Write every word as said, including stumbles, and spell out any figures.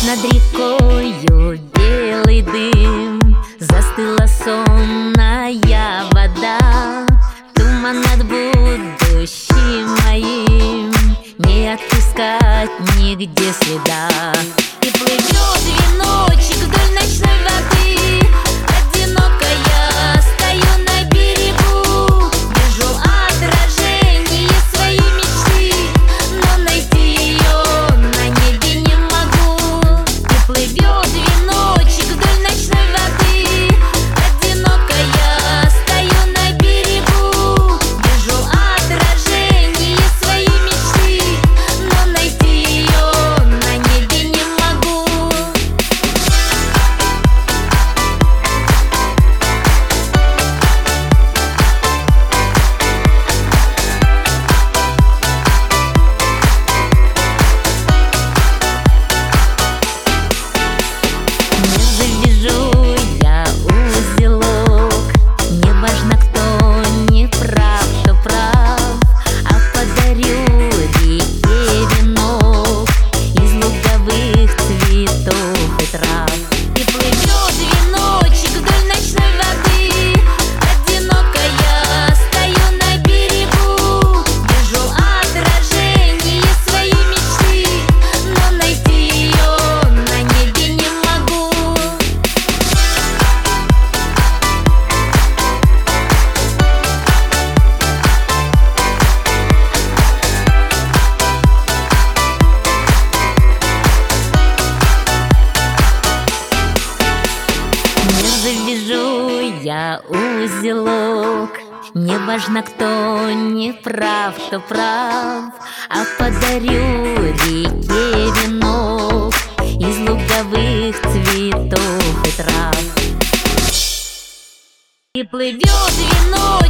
Над рекою белый дым, застыла сонная вода. Туман над будущим моим, не отыскать нигде следа. И плывет веночек вдоль ночной воды. Одинокая стою на берегу, вижу отражение своей мечты, но найти ее на небе не могу. И плывет веночек вдоль ночной воды. Одинокая стою на берегу, вижу отражение своей мечты, но найти ее на небе не могу. Завяжу я узелок, не важно, кто не прав, кто прав, а подарю реке венок из луговых цветов и трав. И плывет венок